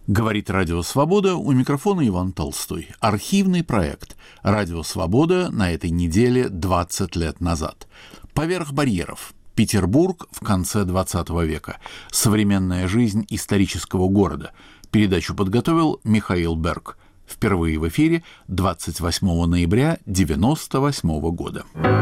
Говорит Радио Свобода, у микрофона Иван Толстой. Архивный проект «Радио Свобода» на этой неделе 20 лет назад. «Поверх барьеров. Петербург в конце 20 века. Современная жизнь исторического города». Передачу подготовил Михаил Берг. Впервые в эфире 28 ноября 1998 года.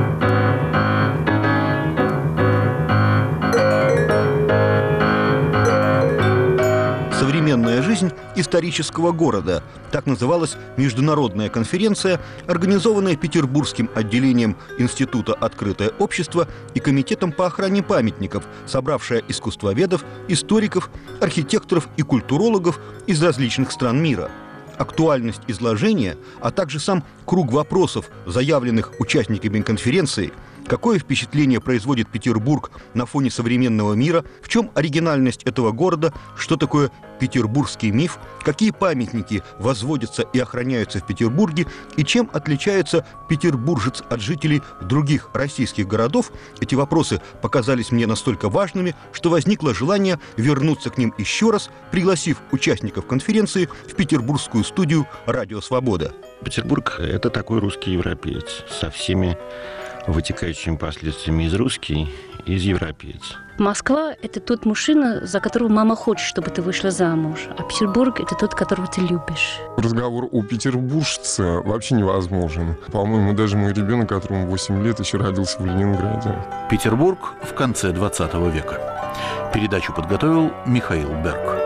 «Современная жизнь исторического города» – так называлась международная конференция, организованная Петербургским отделением Института «Открытое общество» и Комитетом по охране памятников, собравшая искусствоведов, историков, архитекторов и культурологов из различных стран мира. Актуальность изложения, а также сам круг вопросов, заявленных участниками конференции, какое впечатление производит Петербург на фоне современного мира, в чем оригинальность этого города, что такое петербургский миф, какие памятники возводятся и охраняются в Петербурге и чем отличается петербуржец от жителей других российских городов, эти вопросы показались мне настолько важными, что возникло желание вернуться к ним еще раз, пригласив участников конференции в петербургскую студию «Радио Свобода». Петербург – это такой русский европеец со всеми вытекающими последствиями из русский и из европеец. Москва – это тот мужчина, за которого мама хочет, чтобы ты вышла замуж. А Петербург – это тот, которого ты любишь. Разговор о петербуржце вообще невозможен. По-моему, даже мой ребенок, которому 8 лет, еще родился в Ленинграде. Петербург в конце 20 века. Передачу подготовил Михаил Берг.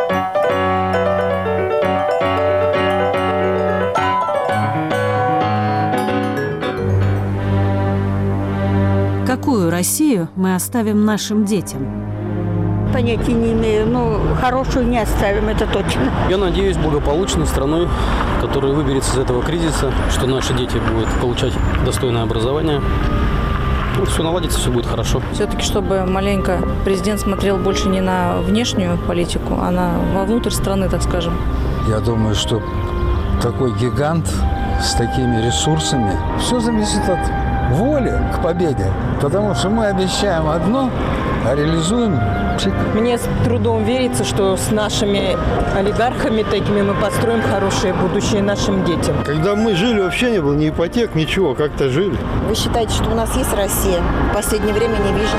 Какую Россию мы оставим нашим детям? Понятия не имею, но хорошую не оставим, это точно. Я надеюсь, благополучной страной, которая выберется из этого кризиса, что наши дети будут получать достойное образование. Все наладится, все будет хорошо. Все-таки, чтобы маленько президент смотрел больше не на внешнюю политику, а вовнутрь страны, так скажем. Я думаю, что такой гигант с такими ресурсами, все зависит от воли к победе, потому что мы обещаем одно, а реализуем. Мне с трудом верится, что с нашими олигархами такими мы построим хорошее будущее нашим детям. Когда мы жили, вообще не было ни ипотек, ничего, как-то жили. Вы считаете, что у нас есть Россия? В последнее время не вижу.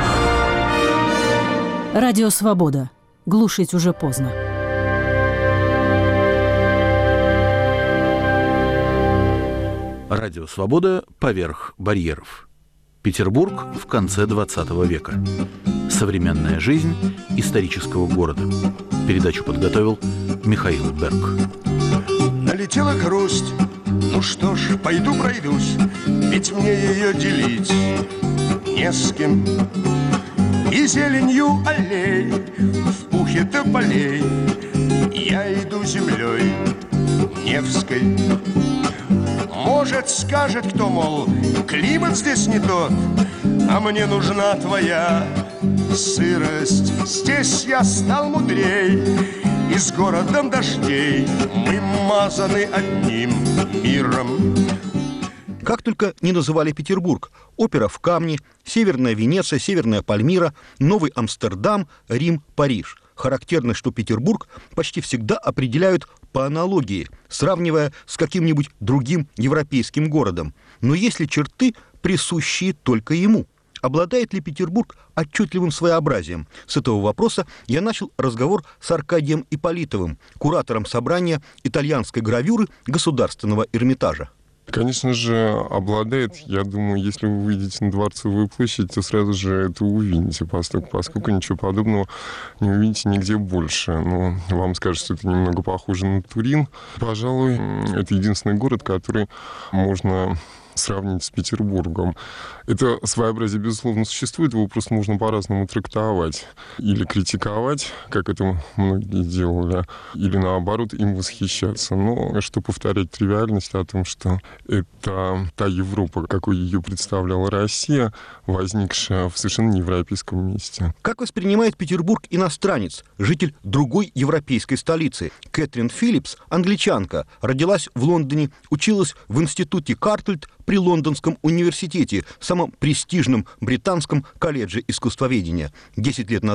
Радио Свобода. Глушить уже поздно. Радио Свобода «Поверх барьеров». Петербург в конце 20 века. Современная жизнь исторического города. Передачу подготовил Михаил Берг. Налетела грусть, ну что ж, пойду пройдусь, ведь мне ее делить не с кем. И зеленью аллей, в пухе тополей, я иду землей Невской. Может, скажет кто, мол, климат здесь не тот, а мне нужна твоя сырость. Здесь я стал мудрей, и с городом дождей мы мазаны одним миром. Как только не называли Петербург: опера в Камне, Северная Венеция, Северная Пальмира, Новый Амстердам, Рим, Париж. Характерно, что Петербург почти всегда определяют по аналогии, сравнивая с каким-нибудь другим европейским городом. Но есть ли черты, присущие только ему? Обладает ли Петербург отчетливым своеобразием? С этого вопроса я начал разговор с Аркадием Ипполитовым, куратором собрания итальянской гравюры Государственного Эрмитажа. Конечно же, обладает, я думаю, если вы выйдете на Дворцовую площадь, то сразу же это увидите, поскольку ничего подобного не увидите нигде больше. Но вам скажут, что это немного похоже на Турин. Пожалуй, это единственный город, который можно сравнить с Петербургом. Это своеобразие, безусловно, существует, его просто можно по-разному трактовать. Или критиковать, как это многие делали, или, наоборот, им восхищаться. Но что повторять тривиальность о том, что это та Европа, какой ее представляла Россия, возникшая в совершенно неевропейском месте. Как воспринимает Петербург иностранец, житель другой европейской столицы? Кэтрин Филлипс, англичанка, родилась в Лондоне, училась в институте Картельд при Лондонском университете, самом престижном британском колледже искусствоведения. 10 лет назад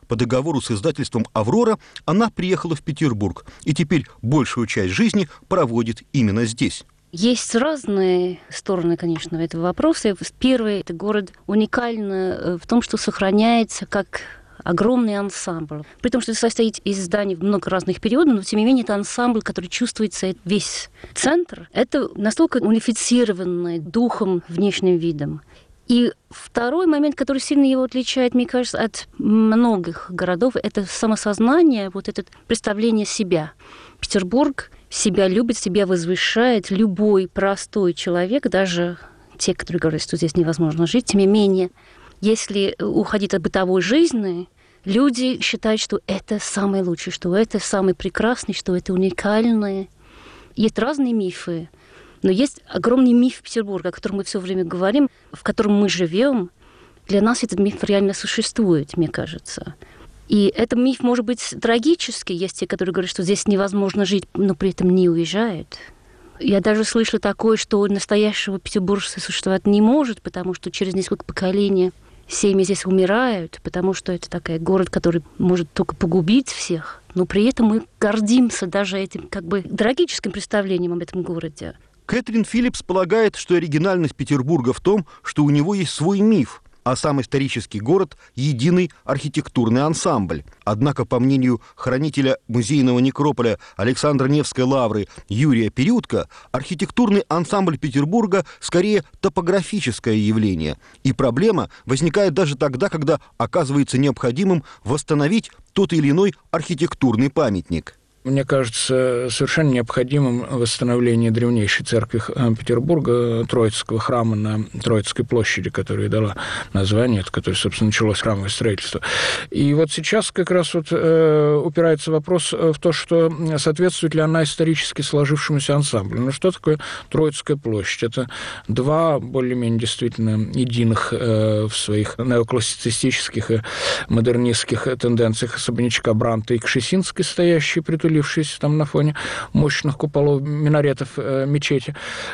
по договору с издательством «Аврора» она приехала в Петербург и теперь большую часть жизни проводит именно здесь. Есть разные стороны, конечно, этого вопроса. Первый, это город уникальный в том, что сохраняется как огромный ансамбль. При том, что это состоит из зданий в много разных периодов, но тем не менее это ансамбль, который чувствуется весь центр. Это настолько унифицированный духом, внешним видом. И второй момент, который сильно его отличает, мне кажется, от многих городов, это самосознание, вот это представление себя. Петербург себя любит, себя возвышает. Любой простой человек, даже те, которые говорят, что здесь невозможно жить, тем не менее, если уходить от бытовой жизни, люди считают, что это самое лучшее, что это самое прекрасное, что это уникальное. Есть разные мифы, но есть огромный миф Петербурга, о котором мы все время говорим, в котором мы живем. Для нас этот миф реально существует, мне кажется. И этот миф может быть трагический. Есть те, которые говорят, что здесь невозможно жить, но при этом не уезжают. Я даже слышала такое, что настоящего петербуржца существовать не может, потому что через несколько поколений семьи здесь умирают, потому что это такой город, который может только погубить всех. Но при этом мы гордимся даже этим как бы трагическим представлением об этом городе. Кэтрин Филлипс полагает, что оригинальность Петербурга в том, что у него есть свой миф, а сам исторический город – единый архитектурный ансамбль. Однако, по мнению хранителя музейного некрополя Александра Невской лавры Юрия Периутко, архитектурный ансамбль Петербурга скорее топографическое явление. И проблема возникает даже тогда, когда оказывается необходимым восстановить тот или иной архитектурный памятник. Мне кажется, совершенно необходимым восстановление древнейшей церкви Петербурга, Троицкого храма на Троицкой площади, которая дала название, от которой, собственно, началось храмовое строительство. И вот сейчас как раз вот упирается вопрос в то, что соответствует ли она исторически сложившемуся ансамблю. Ну, что такое Троицкая площадь? Это два более-менее действительно единых в своих неоклассицистических и модернистских тенденциях особнячка Бранта и Кшесинской, стоящие притулившиеся там на фоне мощных куполов минаретов мечети.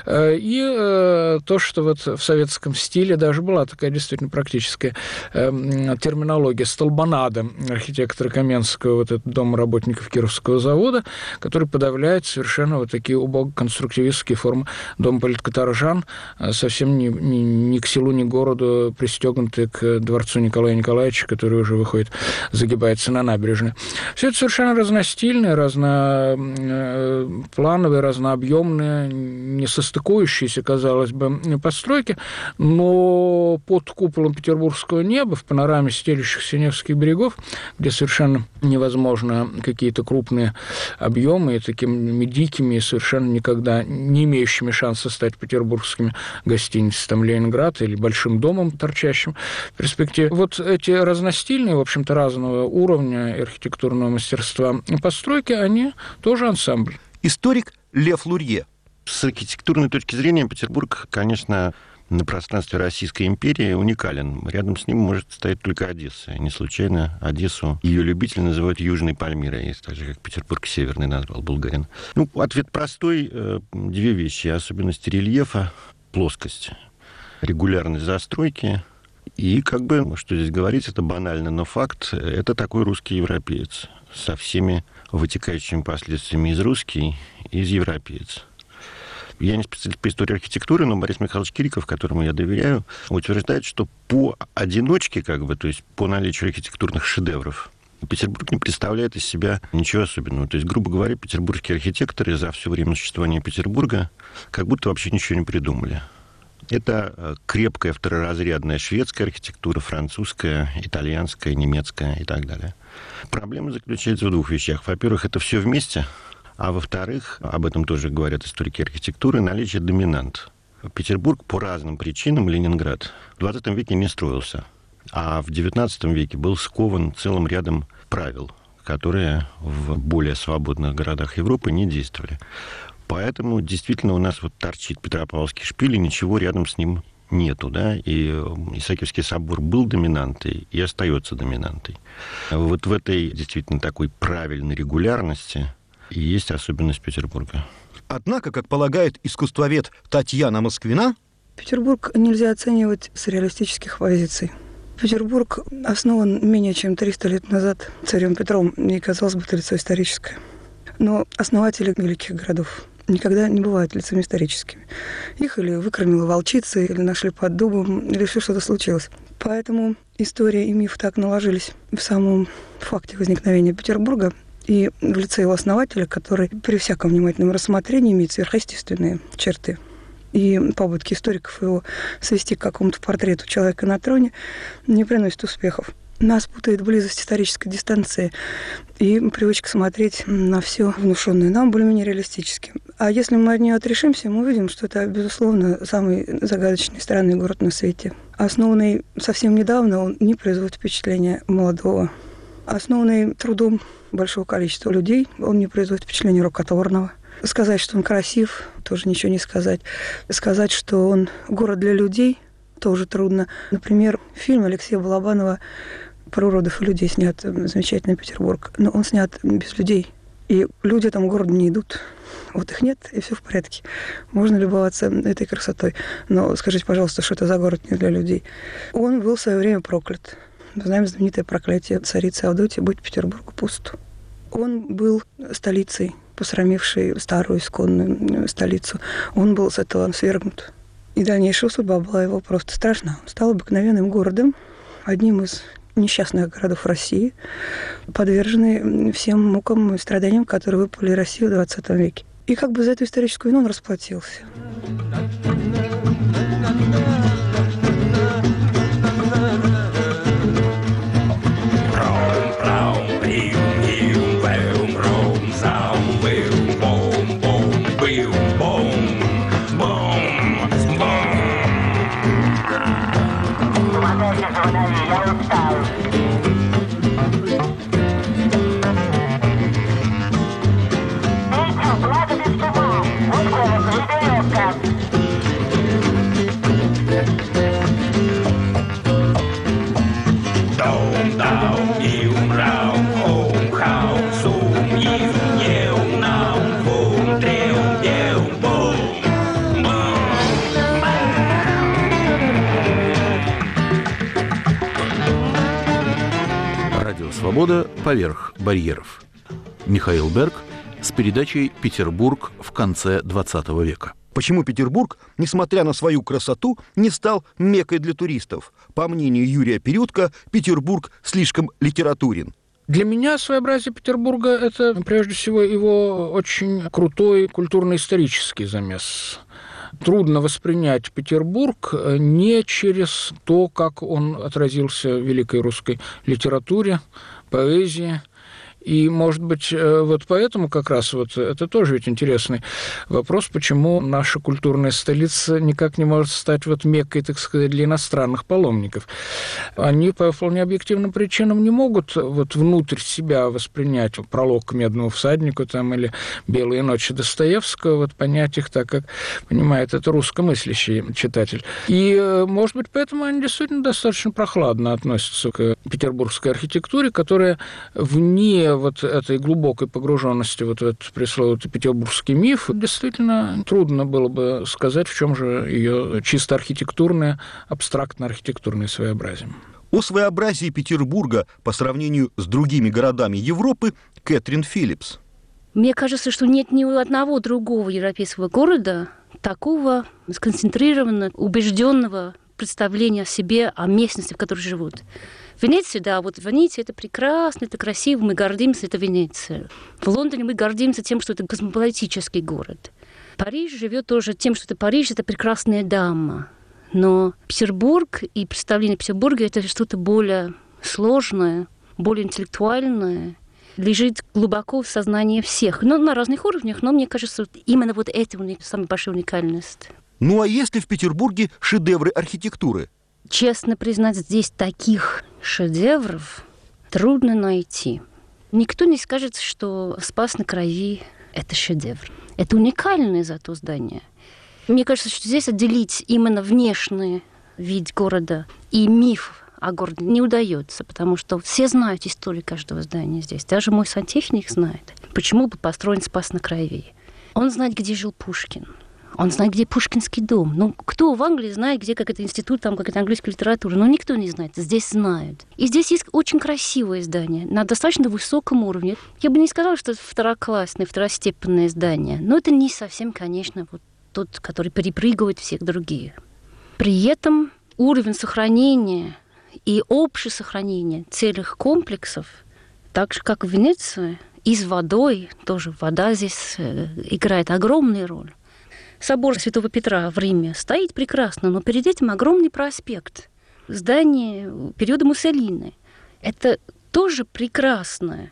И то, что вот в советском стиле даже была такая действительно практическая терминология столбонада архитектора Каменского, вот этот дом работников Кировского завода, который подавляет совершенно вот такие убого-конструктивистские формы дома политкоторжан, совсем ни к селу, ни к городу пристегнутые к дворцу Николая Николаевича, который уже выходит, загибается на набережной. Все это совершенно разностильное, разноплановые, разнообъемные, не состыкующиеся, казалось бы, постройки, но под куполом петербургского неба, в панораме стелющихся Невских берегов, где совершенно невозможно какие-то крупные объемы, и такими дикими, совершенно никогда не имеющими шанса стать петербургскими гостиницами, там, Ленинград или Большим домом, торчащим в перспективе. Вот эти разностильные, в общем-то, разного уровня архитектурного мастерства постройки, они тоже ансамбль. Историк Лев Лурье. С архитектурной точки зрения Петербург, конечно, на пространстве Российской империи уникален. Рядом с ним может стоять только Одесса. Не случайно Одессу ее любители называют Южной Пальмирой, так же, как Петербург Северный назвал Булгарин. Ну, ответ простой. Две вещи. Особенности рельефа, плоскость, регулярность застройки. И, как бы, что здесь говорить, это банально, но факт, это такой русский европеец со всеми вытекающими последствиями из русский и из европеец. Я не специалист по истории архитектуры, но Борис Михайлович Кириков, которому я доверяю, утверждает, что по одиночке, как бы, то есть по наличию архитектурных шедевров, Петербург не представляет из себя ничего особенного. То есть, грубо говоря, петербургские архитекторы за все время существования Петербурга как будто вообще ничего не придумали. Это крепкая второразрядная шведская архитектура, французская, итальянская, немецкая и так далее. Проблема заключается в двух вещах. Во-первых, это все вместе, а во-вторых, об этом тоже говорят историки архитектуры, наличие доминант. Петербург по разным причинам, Ленинград, в 20 веке не строился, а в 19 веке был скован целым рядом правил, которые в более свободных городах Европы не действовали. Поэтому действительно у нас вот торчит Петропавловский шпиль, и ничего рядом с ним нету, да, и Исаакиевский собор был доминантой и остается доминантой. Вот в этой действительно такой правильной регулярности и есть особенность Петербурга. Однако, как полагает искусствовед Татьяна Москвина, Петербург нельзя оценивать с реалистических позиций. Петербург основан менее чем 300 лет назад царем Петром, и, казалось бы, это лицо историческое. Но основатели великих городов никогда не бывают лицами историческими. Их или выкормила волчица, или нашли под дубом, или еще что-то случилось. Поэтому история и миф так наложились в самом факте возникновения Петербурга и в лице его основателя, который при всяком внимательном рассмотрении имеет сверхъестественные черты. И попытки историков его свести к какому-то портрету человека на троне не приносят успехов. Нас путает близость исторической дистанции и привычка смотреть на все внушенное нам более-менее реалистически. А если мы от нее отрешимся, мы увидим, что это, безусловно, самый загадочный странный город на свете. Основанный совсем недавно, он не производит впечатления молодого. Основанный трудом большого количества людей, он не производит впечатления рукотворного. Сказать, что он красив, тоже ничего не сказать. Сказать, что он город для людей, тоже трудно. Например, фильм Алексея Балабанова про уродов и людей снят замечательный Петербург. Но он снят без людей. И люди там в город не идут. Вот их нет, и все в порядке. Можно любоваться этой красотой. Но скажите, пожалуйста, что это за город не для людей? Он был в свое время проклят. Мы знаем знаменитое проклятие царицы Авдотьи «Будь Петербургу пуст». Он был столицей, посрамившей старую исконную столицу. Он был с этого свергнут. И дальнейшая судьба была его просто страшна. Он стал обыкновенным городом, одним из несчастных городов России, подверженный всем мукам и страданиям, которые выпали России в 20 веке. И как бы за эту историческую вину он расплатился. «Свобода поверх барьеров». Михаил Берг с передачей «Петербург в конце XX века». Почему Петербург, несмотря на свою красоту, не стал меккой для туристов? По мнению Юрия Перютко, Петербург слишком литературен. Для меня своеобразие Петербурга – это, прежде всего, его очень крутой культурно-исторический замес. Трудно воспринять Петербург не через то, как он отразился в великой русской литературе, поэзии. И, может быть, вот поэтому как раз вот это тоже ведь интересный вопрос, почему наша культурная столица никак не может стать вот меккой, так сказать, для иностранных паломников. Они по вполне объективным причинам не могут вот внутрь себя воспринять пролог к «Медному всаднику» там, или «Белые ночи» Достоевского, вот понять их так, как понимает это русскомыслящий читатель. И, может быть, поэтому они действительно достаточно прохладно относятся к петербургской архитектуре, которая вне вот этой глубокой погруженности вот в этот пресловутый петербургский миф, действительно трудно было бы сказать, в чем же ее чисто архитектурное, абстрактно-архитектурное своеобразие. О своеобразии Петербурга по сравнению с другими городами Европы Кэтрин Филлипс. Мне кажется, что нет ни у одного другого европейского города такого сконцентрированного, убежденного представления о себе, о местности, в которой живут. Венеция, да, вот Венеция – это прекрасно, это красиво, мы гордимся, это Венеция. В Лондоне мы гордимся тем, что это космополитический город. Париж живет тоже тем, что это Париж – это прекрасная дама. Но Петербург и представление Петербурга – это что-то более сложное, более интеллектуальное, лежит глубоко в сознании всех. Но на разных уровнях, но мне кажется, именно вот это у них самая большая уникальность. Ну а есть ли в Петербурге шедевры архитектуры? Честно признать, здесь таких шедевров трудно найти. Никто не скажет, что «Спас на Крови» – это шедевр. Это уникальное зато здание. Мне кажется, что здесь отделить именно внешний вид города и миф о городе не удается, потому что все знают историю каждого здания здесь. Даже мой сантехник знает, почему был построен «Спас на Крови». Он знает, где жил Пушкин. Он знает, где Пушкинский дом. Ну, кто в Англии знает, где какой-то институт, там какая-то английская литература? Ну, никто не знает. Здесь знают. И здесь есть очень красивое здание на достаточно высоком уровне. Я бы не сказала, что это второклассное, второстепенное здание. Но это не совсем, конечно, вот тот, который перепрыгивает всех других. При этом уровень сохранения и общее сохранение целых комплексов, так же, как в Венеции, и с водой, тоже вода здесь играет огромную роль. Собор Святого Петра в Риме стоит прекрасно, но перед этим огромный проспект, здание периода Муссолини. Это тоже прекрасно,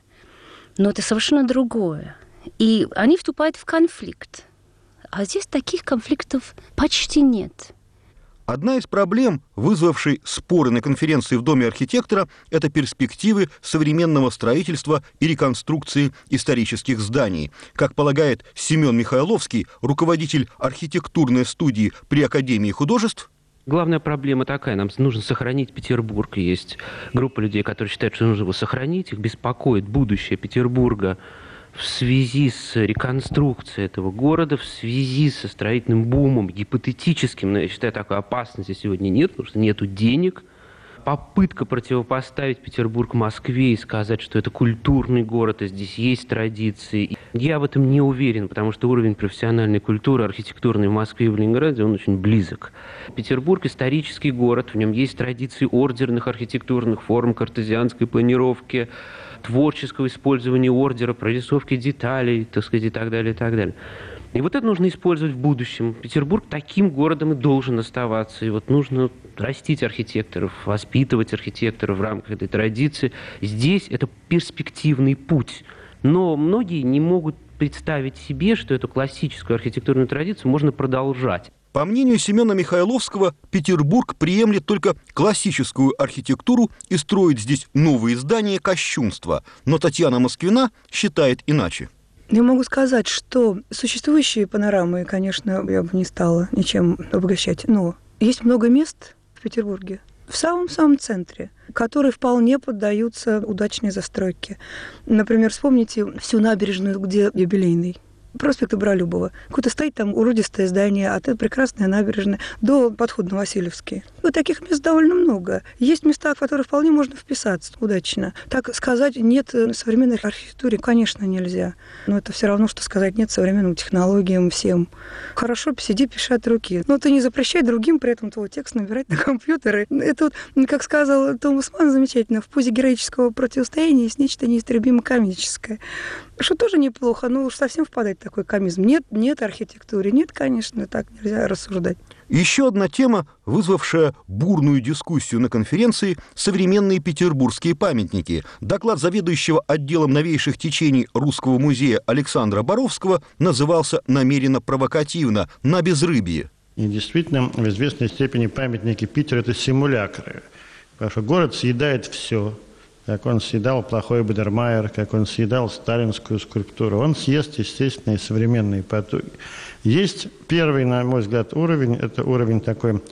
но это совершенно другое. И они вступают в конфликт. А здесь таких конфликтов почти нет. Одна из проблем, вызвавшей споры на конференции в Доме архитектора, это перспективы современного строительства и реконструкции исторических зданий. Как полагает Семен Михайловский, руководитель архитектурной студии при Академии художеств, главная проблема такая: нам нужно сохранить Петербург. Есть группа людей, которые считают, что нужно его сохранить. Их беспокоит будущее Петербурга в связи с реконструкцией этого города, в связи со строительным бумом, гипотетическим, но я считаю, такой опасности сегодня нет, потому что нету денег. Попытка противопоставить Петербург Москве и сказать, что это культурный город, и здесь есть традиции. Я в этом не уверен, потому что уровень профессиональной культуры, архитектурной в Москве и в Ленинграде, он очень близок. Петербург – исторический город, в нем есть традиции ордерных архитектурных форм, картезианской планировки, творческого использования ордера, прорисовки деталей, так сказать, и так далее, и так далее. И вот это нужно использовать в будущем. Петербург таким городом и должен оставаться. И вот нужно растить архитекторов, воспитывать архитекторов в рамках этой традиции. Здесь это перспективный путь. Но многие не могут представить себе, что эту классическую архитектурную традицию можно продолжать. По мнению Семена Михайловского, Петербург приемлет только классическую архитектуру и строит здесь новые здания кощунства. Но Татьяна Москвина считает иначе. Я могу сказать, что существующие панорамы, конечно, я бы не стала ничем обогащать, но есть много мест в Петербурге, в самом-самом центре, которые вполне поддаются удачной застройке. Например, вспомните всю набережную, где Юбилейный. Проспект Добролюбова. Какое-то стоит там уродистое здание, а это прекрасная набережная, до подхода на Васильевский. Вот таких мест довольно много. Есть места, в которые вполне можно вписаться удачно. Так сказать нет современной архитектуре, конечно, нельзя. Но это все равно, что сказать нет современным технологиям всем. Хорошо, сиди, пиши от руки. Но ты не запрещай другим при этом твой текст набирать на компьютеры. Это вот, как сказал Томас Манн замечательно, в позе героического противостояния есть нечто неистребимо комическое. Что тоже неплохо, но уж совсем впадать в такой комизм. Нет архитектуры, нет, конечно, так нельзя рассуждать. Еще одна тема, вызвавшая бурную дискуссию на конференции – современные петербургские памятники. Доклад заведующего отделом новейших течений Русского музея Александра Боровского назывался намеренно провокативно «На безрыбье». И действительно, в известной степени памятники Питера – это симулякры, потому что город съедает все. Как он съедал плохой Бадермайер, как он съедал сталинскую скульптуру. Он съест, естественно, и современные потуги. Есть первый, на мой взгляд, уровень. Это уровень такой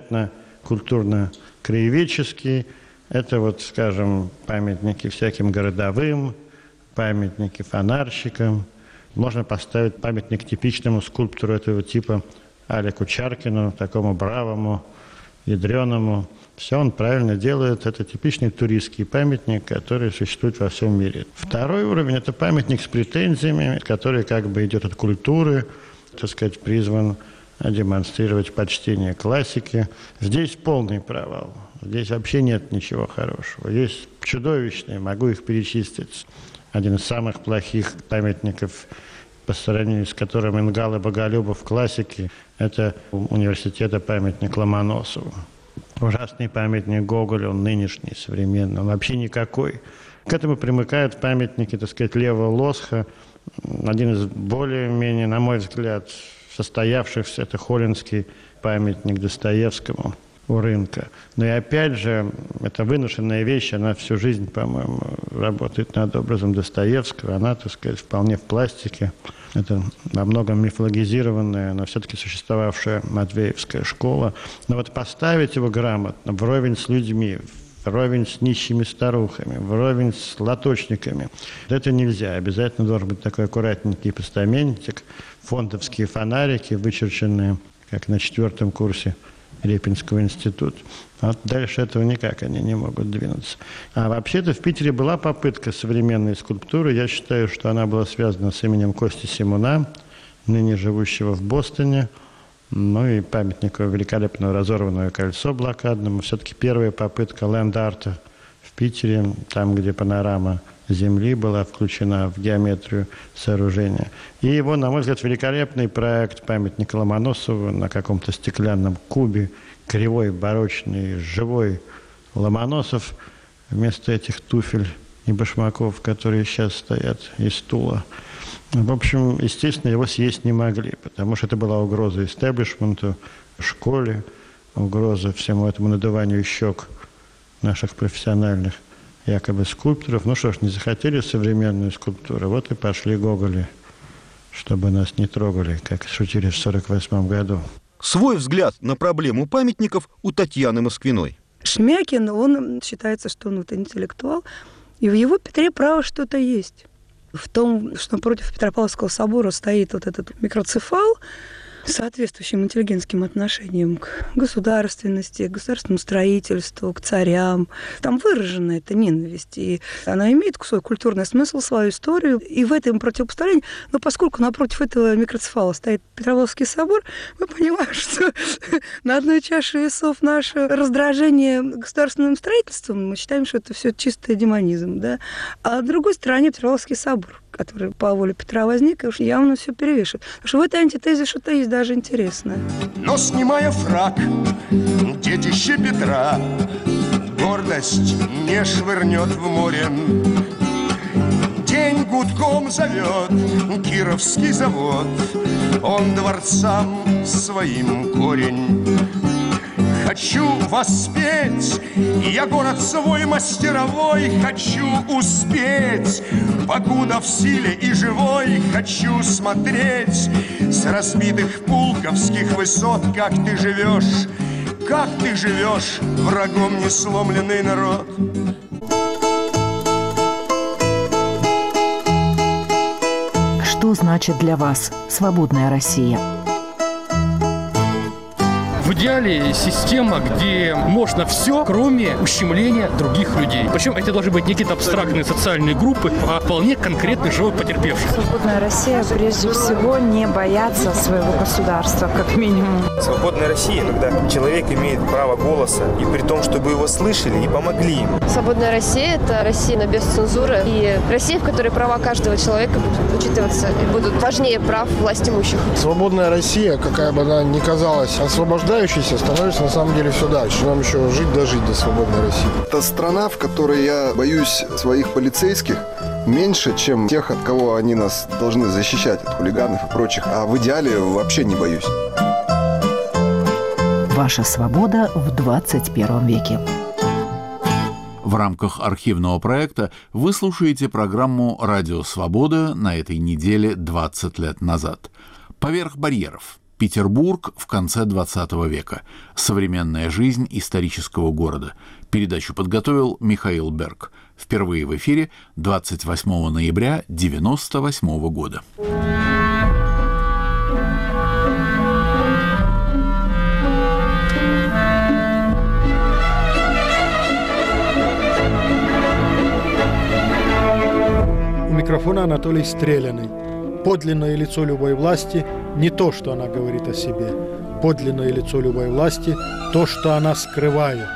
этнокультурно-краеведческий. Это вот, скажем, памятники всяким городовым, памятники фонарщикам. Можно поставить памятник типичному скульптору этого типа Алику Чаркину, такому бравому, ядреному. Все он правильно делает. Это типичный туристский памятник, который существует во всем мире. Второй уровень – это памятник с претензиями, который как бы идет от культуры, так сказать, призван демонстрировать почтение классике. Здесь полный провал. Здесь вообще нет ничего хорошего. Есть чудовищные, могу их перечислить. Один из самых плохих памятников, по сравнению с которым Ингал и Боголюбов в классике, это университета памятник Ломоносову. Ужасный памятник Гоголю, он нынешний, современный, он вообще никакой. К этому примыкают памятники, так сказать, Лева Лосха, один из более-менее, на мой взгляд, состоявшихся, это Холинский памятник Достоевскому у рынка. Но и опять же, это выношенная вещь, она всю жизнь, по-моему, работает над образом Достоевского, она, так сказать, вполне в пластике. Это во многом мифологизированная, но все-таки существовавшая Матвеевская школа. Но вот поставить его грамотно, вровень с людьми, в вровень с нищими старухами, вровень с лоточниками. Это нельзя. Обязательно должен быть такой аккуратненький постаментик, фондовские фонарики, вычерченные, как на 4-м курсе Репинского института. Вот дальше этого никак они не могут двинуться. А вообще-то в Питере была попытка современной скульптуры. Я считаю, что она была связана с именем Кости Симуна, ныне живущего в Бостоне. Ну и памятнику великолепного разорванного кольцо блокадному. Все-таки первая попытка ленд-арта в Питере, там, где панорама Земли была включена в геометрию сооружения. И его, на мой взгляд, великолепный проект памятника Ломоносову на каком-то стеклянном кубе, кривой, барочный, живой Ломоносов вместо этих туфель и башмаков, которые сейчас стоят, и стула. В общем, естественно, его съесть не могли, потому что это была угроза истеблишменту, школе, угроза всему этому надуванию щек наших профессиональных якобы скульпторов. Ну что ж, не захотели современную скульптуру, вот и пошли гоголи, чтобы нас не трогали, как шутили в 1948 году. Свой взгляд на проблему памятников у Татьяны Москвиной. Шмякин, он считается, что он вот интеллектуал, и в его Петре право что-то есть. В том, что против Петропавловского собора стоит вот этот микроцефал с соответствующим интеллигентским отношением к государственности, к государственному строительству, к царям. Там выражена эта ненависть, и она имеет свой культурный смысл, свою историю, и в этом противопоставлении, но поскольку напротив этого микроцефала стоит Петропавловский собор, мы понимаем, что на одной чаше весов наше раздражение государственным строительством, мы считаем, что это все чистый демонизм, да? А на другой стороне Петропавловский собор, который по воле Петра возник, и уж явно все перевешивает. Потому что в этой антитезе что-то есть даже интересное. Но снимая фрак, детище Петра гордость не швырнет в море. День гудком зовет Кировский завод, он дворцам своим корень. Хочу воспеть, я город свой мастеровой, хочу успеть, покуда в силе и живой, хочу смотреть с разбитых пулковских высот, как ты живешь, врагом не сломленный народ. Что значит для вас свободная Россия? В идеале система, где можно все, кроме ущемления других людей. Причем это должны быть не какие-то абстрактные социальные группы, а вполне конкретный живой потерпевший. Свободная Россия прежде всего не бояться своего государства, как минимум. Свободная Россия, когда человек имеет право голоса, и при том, чтобы его слышали и помогли ему. Свободная Россия – это Россия без цензуры, и Россия, в которой права каждого человека будут учитываться и будут важнее прав власть имущих. Свободная Россия, какая бы она ни казалась освобождающейся, становится на самом деле все дальше. Нам еще жить до свободной России. Это страна, в которой я боюсь своих полицейских меньше, чем тех, от кого они нас должны защищать, от хулиганов и прочих. А в идеале вообще не боюсь. Ваша свобода в 21 веке. В рамках архивного проекта вы слушаете программу «Радио Свобода» на этой неделе 20 лет назад. «Поверх барьеров. Петербург в конце 20 века. Современная жизнь исторического города». Передачу подготовил Михаил Берг. Впервые в эфире 28 ноября 1998 года. У микрофона Анатолий Стреляный. Подлинное лицо любой власти не то, что она говорит о себе. Подлинное лицо любой власти – то, что она скрывает.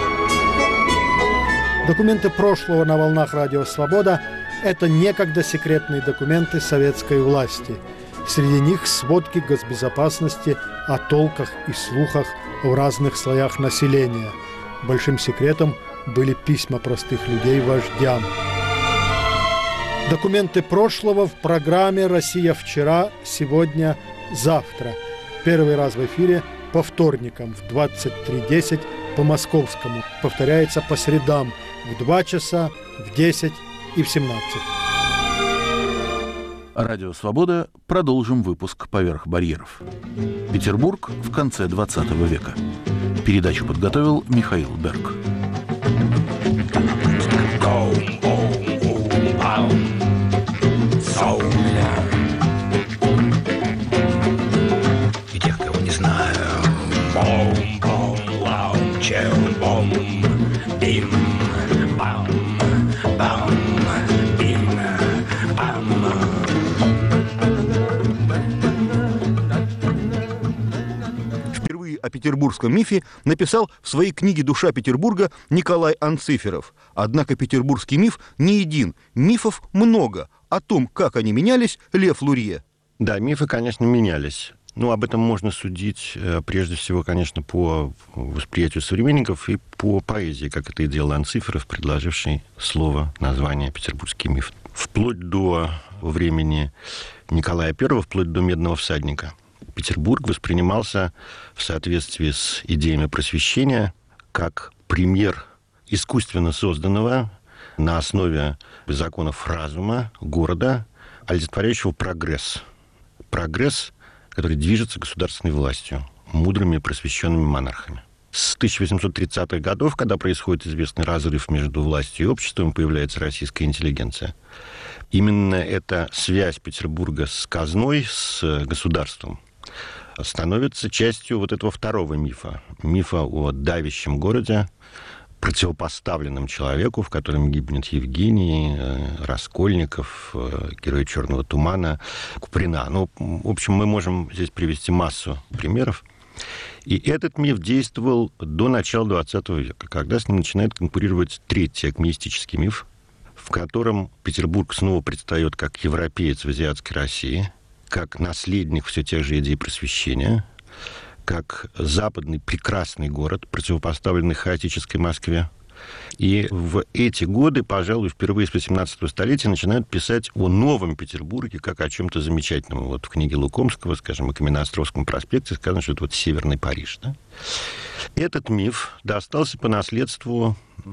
Документы прошлого на волнах «Радио Свобода» – это некогда секретные документы советской власти. Среди них сводки госбезопасности о толках и слухах в разных слоях населения. Большим секретом были письма простых людей вождям. Документы прошлого в программе «Россия вчера, сегодня, завтра». Первый раз в эфире по вторникам в 23:10 по московскому. Повторяется по средам в 2 часа, в 10 и в 17. Радио «Свобода». Продолжим выпуск «Поверх барьеров». Петербург в конце 20 века. Передачу подготовил Михаил Берг. о петербургском мифе написал в своей книге «Душа Петербурга» Николай Анциферов. Однако петербургский миф не един, мифов много. О том, как они менялись, Лев Лурье. Да, мифы, конечно, менялись. Ну, об этом можно судить, прежде всего, конечно, по восприятию современников и по поэзии, как это и делал Анциферов, предложивший слово, название «петербургский миф». Вплоть до времени Николая I, вплоть до «Медного всадника», Петербург воспринимался в соответствии с идеями просвещения как пример искусственно созданного на основе законов разума города, олицетворяющего прогресс. Прогресс, который движется государственной властью, мудрыми просвещенными монархами. С 1830-х годов, когда происходит известный разрыв между властью и обществом, появляется российская интеллигенция. Именно эта связь Петербурга с казной, с государством, становится частью вот этого второго мифа. Мифа о давящем городе, противопоставленном человеку, в котором гибнет Евгений, Раскольников, герой «Черного тумана», Куприна. Ну, в общем, мы можем здесь привести массу примеров. И этот миф действовал до начала XX века, когда с ним начинает конкурировать третий акмеистический миф, в котором Петербург снова предстает как европеец в азиатской России, как наследник все тех же идей просвещения, как западный прекрасный город, противопоставленный хаотической Москве. И в эти годы, пожалуй, впервые с 18 столетия начинают писать о новом Петербурге как о чем-то замечательном. Вот в книге Лукомского, скажем, о Каменноостровском проспекте сказано, что это вот Северный Париж. Да? Этот миф достался по наследству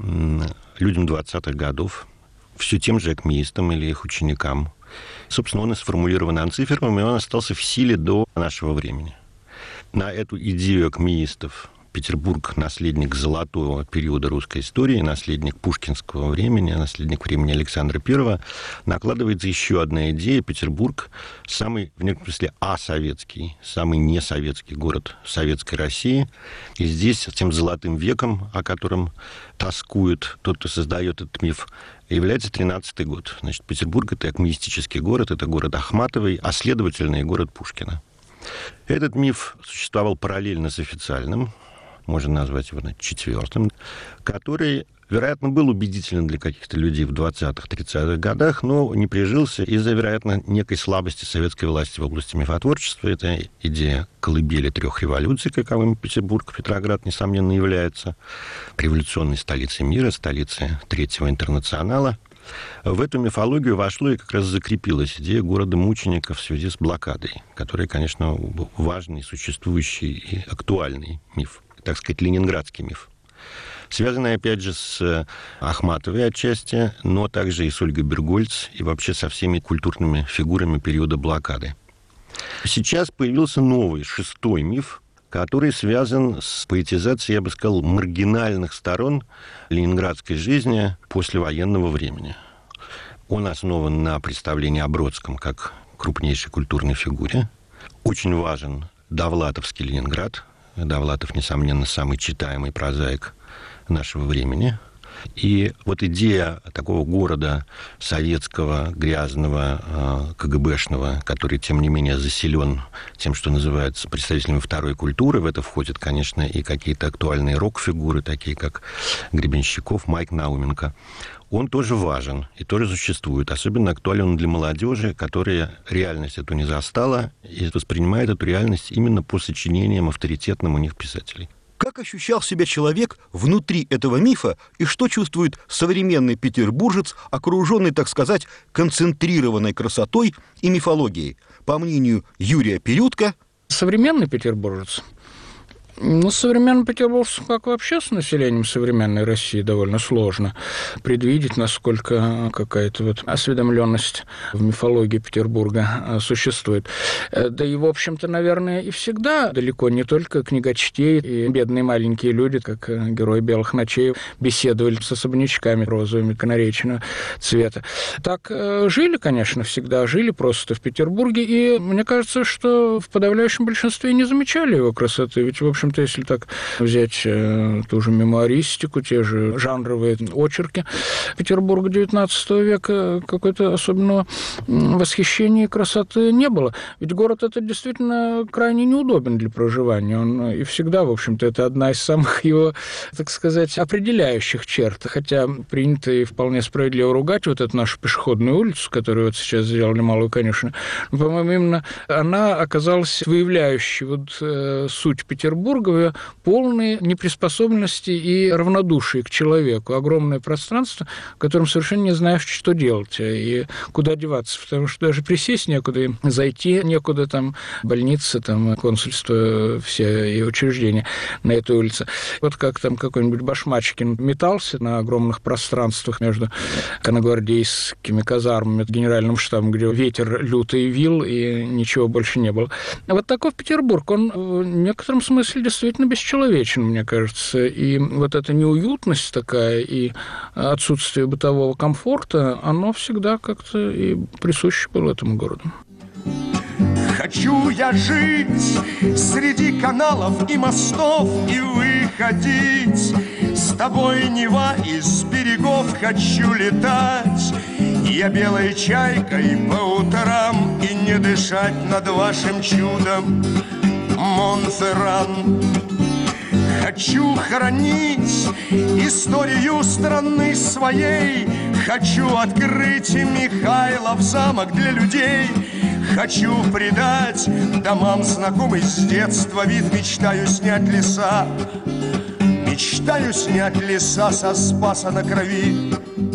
людям 20-х годов, все тем же акмеистам или их ученикам. Собственно, он и сформулирован Анциферовым, и он остался в силе до нашего времени. На эту идею акмеистов Петербург – наследник золотого периода русской истории, наследник пушкинского времени, наследник времени Александра I, накладывается еще одна идея. Петербург – самый, в некотором смысле, асоветский, самый несоветский город советской России. И здесь тем золотым веком, о котором тоскует тот, кто создает этот миф, является 13-й год. Значит, Петербург – это акмеистический город, это город Ахматовой, а следовательно и город Пушкина. Этот миф существовал параллельно с официальным, можно назвать его четвертым, который, вероятно, был убедителен для каких-то людей в 20-30-х годах, но не прижился из-за, вероятно, некой слабости советской власти в области мифотворчества. Это идея колыбели трех революций, каковым Петербург, Петроград, несомненно, является революционной столицей мира, столицей Третьего интернационала. В эту мифологию вошло и как раз закрепилась идея города-мученика в связи с блокадой, которая, конечно, важный, существующий и актуальный миф, так сказать, ленинградский миф. Связанный, опять же, с Ахматовой отчасти, но также и с Ольгой Бергольц, и вообще со всеми культурными фигурами периода блокады. Сейчас появился новый, шестой миф, который связан с поэтизацией, я бы сказал, маргинальных сторон ленинградской жизни послевоенного времени. Он основан на представлении о Бродском как крупнейшей культурной фигуре. Очень важен довлатовский Ленинград. Довлатов, несомненно, самый читаемый прозаик нашего времени. И вот идея такого города советского, грязного, КГБшного, который, тем не менее, заселен тем, что называется представителями второй культуры. В это входят, конечно, и какие-то актуальные рок-фигуры, такие как Гребенщиков, Майк Науменко. Он тоже важен и тоже существует. Особенно актуален он для молодежи, которая реальность эту не застала и воспринимает эту реальность именно по сочинениям авторитетным у них писателей. Как ощущал себя человек внутри этого мифа и что чувствует современный петербуржец, окруженный, так сказать, концентрированной красотой и мифологией? По мнению Юрия Перютко, современный петербуржец. Ну, с современным петербуржцем, как вообще с населением современной России, довольно сложно предвидеть, насколько какая-то вот осведомленность в мифологии Петербурга существует. Да и, в общем-то, наверное, и всегда далеко не только книгочтей и бедные маленькие люди, как герои «Белых ночей», беседовали с особнячками розовыми канаречного цвета. Так жили, конечно, всегда жили просто в Петербурге, и мне кажется, что в подавляющем большинстве не замечали его красоты, ведь, в общем, общем-то, если так взять ту же мемуаристику, те же жанровые очерки Петербурга XIX века, какой-то особенного восхищения и красоты не было. Ведь город этот действительно крайне неудобен для проживания. Он и всегда, в общем-то, это одна из самых его, так сказать, определяющих черт. Хотя принято и вполне справедливо ругать вот эту нашу пешеходную улицу, которую вот сейчас сделали малую, конечно. Но, по-моему, именно она оказалась выявляющей вот суть Петербурга в ее полной неприспособленности и равнодушии к человеку. Огромное пространство, в котором совершенно не знаешь, что делать и куда деваться, потому что даже присесть некуда, и зайти некуда, там больница, там консульство, все и учреждения на этой улице. Вот как там какой-нибудь Башмачкин метался на огромных пространствах между конногвардейскими казармами, генеральным штабом, где ветер лютый вил, и ничего больше не было. Вот таков Петербург. Он в некотором смысле действительно бесчеловечен, мне кажется. И вот эта неуютность такая и отсутствие бытового комфорта, оно всегда как-то и присуще было этому городу. Хочу я жить среди каналов и мостов и выходить с тобой, Нева, из берегов хочу летать. Я белой чайкой по утрам и не дышать над вашим чудом, Монферран. Хочу хранить историю страны своей, хочу открыть Михайлов замок для людей. Хочу придать домам знакомый с детства вид, мечтаю снять леса, мечтаю снять леса со Спаса на Крови.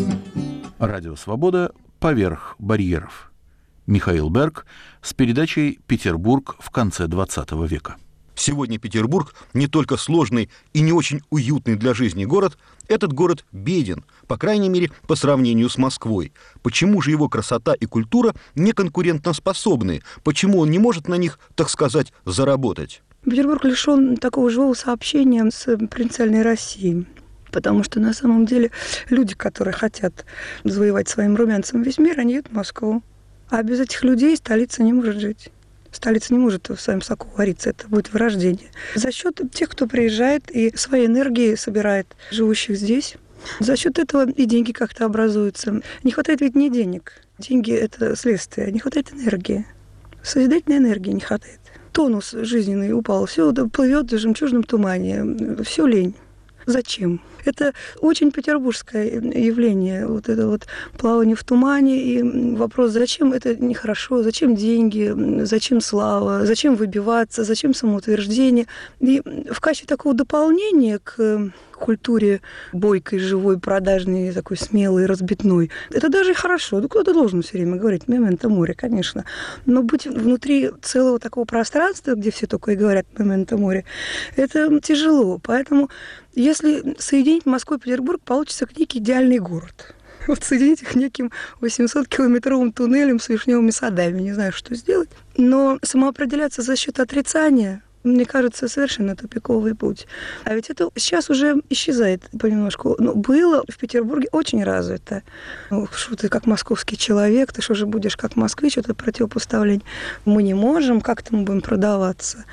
Радио «Свобода» поверх барьеров. Михаил Берг с передачей «Петербург в конце XX века». Сегодня Петербург не только сложный и не очень уютный для жизни город, этот город беден, по крайней мере, по сравнению с Москвой. Почему же его красота и культура не конкурентоспособны? Почему он не может на них, так сказать, заработать? Петербург лишен такого живого сообщения с провинциальной Россией. Потому что на самом деле люди, которые хотят завоевать своим румянцем весь мир, они едут в Москву. А без этих людей столица не может жить. Столица не может в своем соку вариться, это будет вырождение. За счет тех, кто приезжает и своей энергией собирает живущих здесь, за счет этого и деньги как-то образуются. Не хватает ведь не денег. Деньги – это следствие, не хватает энергии. Созидательной энергии не хватает. Тонус жизненный упал, все плывет в жемчужном тумане, все лень. Зачем? Это очень петербургское явление, вот это вот плавание в тумане, и вопрос, зачем это нехорошо, зачем деньги, зачем слава, зачем выбиваться, зачем самоутверждение. И в качестве такого дополнения к культуре бойкой, живой, продажной, такой смелой, разбитной. Это даже и хорошо. Ну, кто-то должен все время говорить «мементо море», конечно. Но быть внутри целого такого пространства, где все только и говорят «мементо море», это тяжело. Поэтому если соединить Москву и Петербург, получится некий идеальный город. Вот соединить их неким 800-километровым туннелем с вишневыми садами. Не знаю, что сделать. Но самоопределяться за счет отрицания, мне кажется, совершенно тупиковый путь. А ведь это сейчас уже исчезает понемножку. Но было в Петербурге очень развито. Ну, что ты как московский человек, ты что же будешь как москвич, это противопоставление. Мы не можем, как-то мы будем продаваться.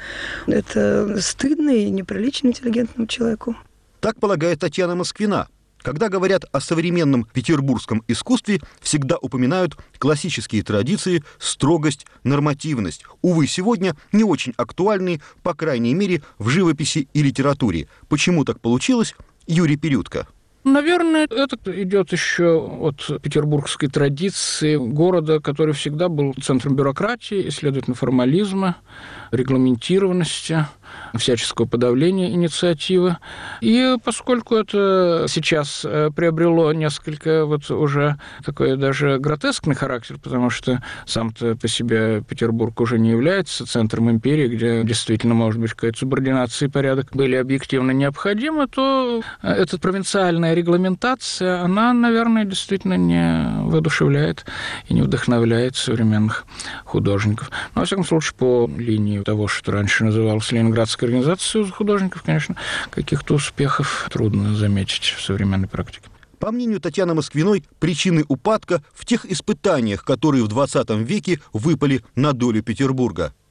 Это стыдно и неприлично интеллигентному человеку. Так полагает Татьяна Москвина. Когда говорят о современном петербургском искусстве, всегда упоминают классические традиции, строгость, нормативность. Увы, сегодня не очень актуальные, по крайней мере, в живописи и литературе. Почему так получилось? Юрий Перютко. Наверное, это идет еще от петербургской традиции города, который всегда был центром бюрократии и, следовательно, формализма, регламентированности, всяческого подавления инициативы. И поскольку это сейчас приобрело несколько вот уже такой даже гротескный характер, потому что сам-то по себе Петербург уже не является центром империи, где действительно, может быть, какая-то субординация и порядок были объективно необходимы, то эта провинциальная регламентация, она, наверное, действительно не воодушевляет и не вдохновляет современных художников. Но, во всяком случае, по линии того, что раньше называлось Ленинградской организацией художников, конечно, каких-то успехов трудно заметить в современной практике. По мнению Татьяны Москвиной, причины упадка в тех испытаниях, которые в XX веке выпали на долю Петербурга.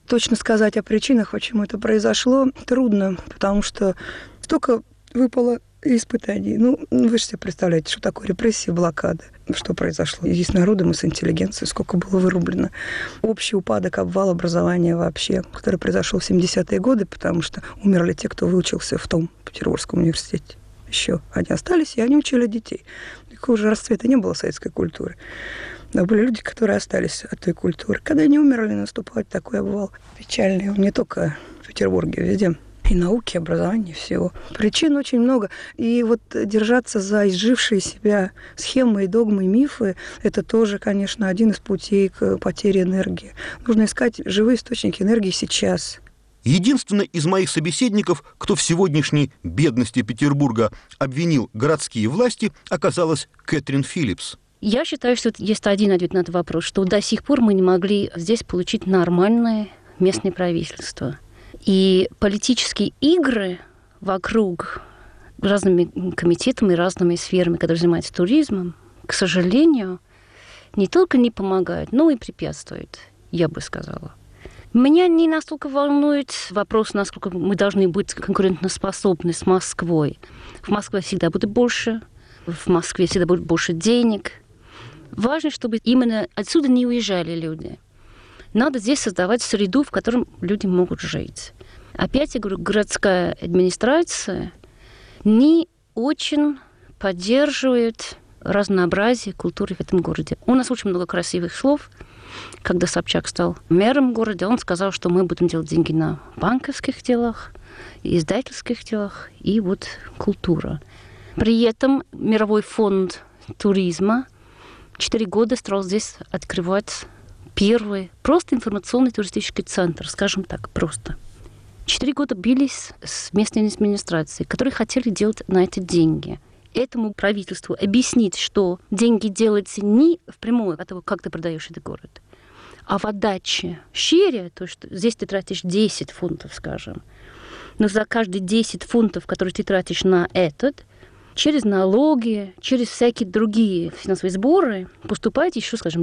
Точно сказать о причинах, почему это произошло, трудно, потому что столько выпало испытаний. Ну, вы же себе представляете, что такое репрессии, блокада, что произошло и с народом, и с интеллигенцией, сколько было вырублено. Общий упадок, обвал образования вообще, который произошел в 70-е годы, потому что умерли те, кто выучился в том Петербургском университете. Еще они остались, и они учили детей. Никакого уже расцвета не было советской культуры. Но были люди, которые остались от той культуры. Когда они умерли, наступает такой обвал печальный. Не только в Петербурге, везде. И науки, и образование, всего. Причин очень много. И вот держаться за изжившие себя схемы и догмы, и мифы, это тоже, конечно, один из путей к потере энергии. Нужно искать живые источники энергии сейчас. Единственный из моих собеседников, кто в сегодняшней бедности Петербурга обвинил городские власти, оказалась Кэтрин Филлипс. Я считаю, что есть один ответ на этот вопрос, что до сих пор мы не могли здесь получить нормальное местное правительство. И политические игры вокруг разными комитетами и разными сферами, которые занимаются туризмом, к сожалению, не только не помогают, но и препятствуют, я бы сказала. Меня не настолько волнует вопрос, насколько мы должны быть конкурентоспособны с Москвой. В Москве всегда будет больше, в Москве всегда будет больше денег. Важно, чтобы именно отсюда не уезжали люди. Надо здесь создавать среду, в которой люди могут жить. Опять я говорю, городская администрация не очень поддерживает разнообразие культуры в этом городе. У нас очень много красивых слов. Когда Собчак стал мэром города, он сказал, что мы будем делать деньги на банковских делах, издательских делах и вот культура. При этом Мировой фонд туризма 4 года стал здесь открывать первый просто информационный туристический центр, скажем так, просто. 4 года бились с местной администрацией, которые хотели делать на это деньги. Этому правительству объяснить, что деньги делаются не впрямую от того, как ты продаешь этот город, а в отдаче щире, то есть здесь ты тратишь 10 фунтов, скажем, но за каждые 10 фунтов, которые ты тратишь на этот, через налоги, через всякие другие финансовые сборы поступает еще, скажем,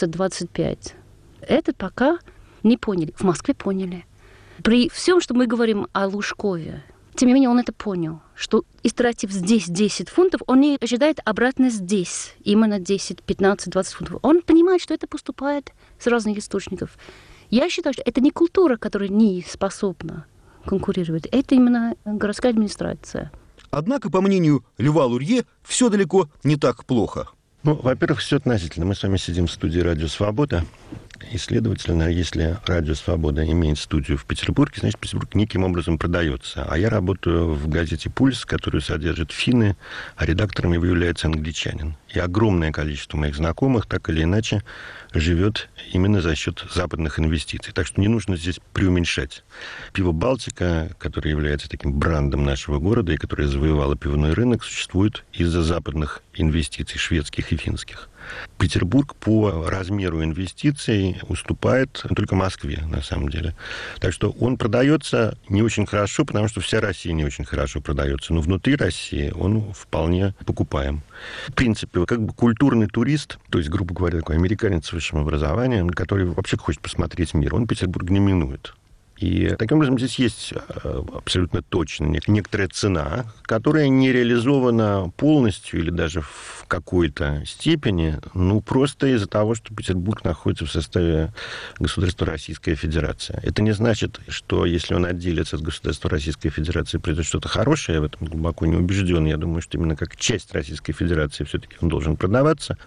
20-25. Это пока не поняли. В Москве поняли. При всем, что мы говорим о Лужкове, тем не менее он это понял, что истратив здесь 10 фунтов, он не ожидает обратно здесь, именно 10, 15, 20 фунтов. Он понимает, что это поступает с разных источников. Я считаю, что это не культура, которая не способна конкурировать. Это именно городская администрация. Однако, по мнению Льва Лурье, все далеко не так плохо. Ну, во-первых, все относительно. Мы с вами сидим в студии «Радио Свобода». И, следовательно, если «Радио Свобода» имеет студию в Петербурге, значит, Петербург неким образом продается. А я работаю в газете «Пульс», которую содержат финны, а редактором его является англичанин. И огромное количество моих знакомых, так или иначе, живет именно за счет западных инвестиций. Так что не нужно здесь преуменьшать. Пиво «Балтика», которое является таким брендом нашего города и которое завоевало пивной рынок, существует из-за западных инвестиций, шведских и финских. Петербург по размеру инвестиций уступает только Москве, на самом деле. Так что он продается не очень хорошо, потому что вся Россия не очень хорошо продается. Но внутри России он вполне покупаем. В принципе, как бы культурный турист, то есть, грубо говоря, такой американец с высшим образованием, который вообще хочет посмотреть мир, он Петербург не минует. И таким образом здесь есть абсолютно точно некоторая цена, которая не реализована полностью или даже в какой-то степени, ну, просто из-за того, что Петербург находится в составе государства Российская Федерация. Это не значит, что если он отделится от государства Российской Федерации, произойдет что-то хорошее, я в этом глубоко не убежден. Я думаю, что именно как часть Российской Федерации все-таки он должен продаваться.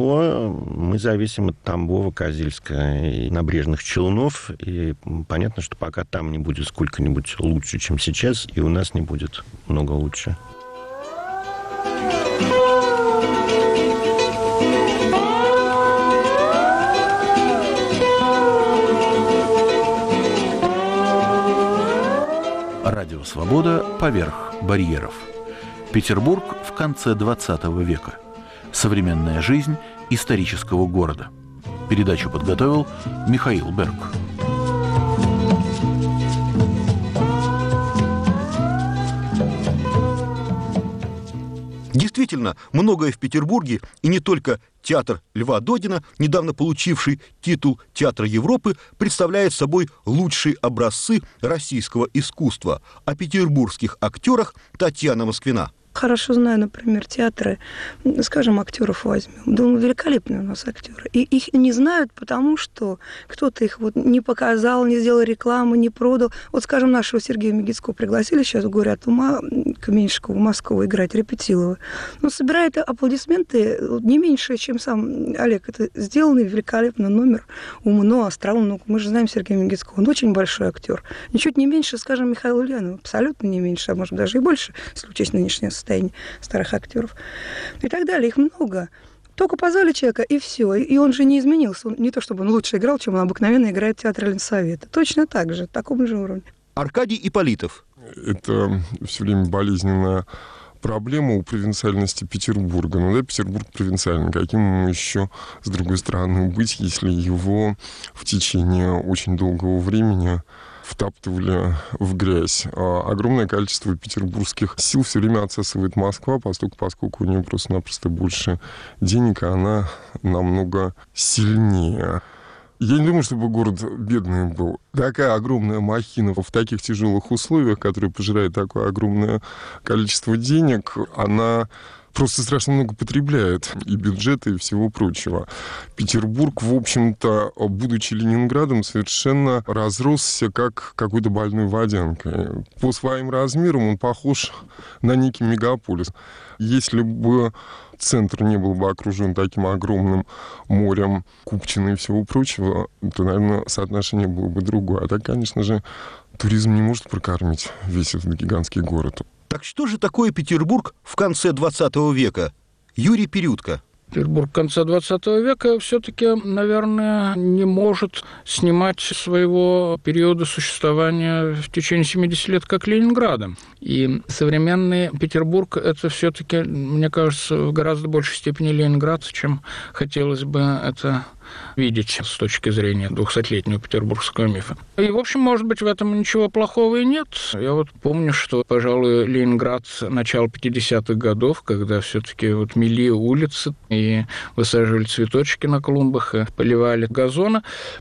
Но мы зависим от Тамбова, Козельска и набрежных Челнов, и понятно, что пока там не будет сколько-нибудь лучше, чем сейчас, и у нас не будет много лучше. Радио «Свобода» поверх барьеров. Петербург в конце XX века. Современная жизнь исторического города. Передачу подготовил Михаил Берг. Действительно, Действительно, многое в Петербурге, и не только театр Льва Додина, недавно получивший титул Театра Европы, представляет собой лучшие образцы российского искусства. О петербургских актерах Татьяна Москвина. Хорошо знаю, например, театры, скажем, актеров возьмем. Думаю, великолепные у нас актеры. И их не знают, потому что кто-то их вот не показал, не сделал рекламу, не продал. Вот, скажем, нашего Сергея Мегицкого пригласили сейчас в «Горе от ума» Каменщикова в Москву играть, Репетилова. Но собирает аплодисменты не меньше, чем сам Олег. Это сделанный великолепный номер, умно, остроумно. Мы же знаем Сергея Мегицкого. Он очень большой актер. Ничуть не меньше, скажем, Михаила Ульянова. Абсолютно не меньше, а может даже и больше, если учесть нынешнее состояние старых актеров и так далее. Их много. Только позвали человека, и все. И он же не изменился. Он, не то чтобы он лучше играл, чем он обыкновенно играет в театре Ленсовета. Точно так же, таком же уровне. Аркадий Ипполитов. Это все время болезненная проблема у провинциальности Петербурга. Ну да, Петербург провинциальный. Каким ему еще, с другой стороны, быть, если его в течение очень долгого времени втаптывали в грязь. Огромное количество петербургских сил все время отсасывает Москва, поскольку у нее просто-напросто больше денег, а она намного сильнее. Я не думаю, чтобы город бедный был. Такая огромная махина в таких тяжелых условиях, которая пожирает такое огромное количество денег, она просто страшно много потребляет и бюджета, и всего прочего. Петербург, в общем-то, будучи Ленинградом, совершенно разросся как какой-то больной водянкой. По своим размерам он похож на некий мегаполис. Если бы центр не был бы окружен таким огромным морем купчины и всего прочего, то, наверное, соотношение было бы другое. А так, конечно же, туризм не может прокормить весь этот гигантский город. Так что же такое Петербург в конце 20 века? Юрий Перютко. Петербург конца 20 века все-таки, наверное, не может снимать своего периода существования в течение 70 лет, как Ленинграда. И современный Петербург – это все-таки, мне кажется, в гораздо большей степени Ленинград, чем хотелось бы это видеть с точки зрения 200-летнего петербургского мифа. И, в общем, может быть, в этом ничего плохого и нет. Я вот помню, что, пожалуй, Ленинград начала 50-х годов, когда все-таки вот мели улицы и высаживали цветочки на клумбах и поливали газоны,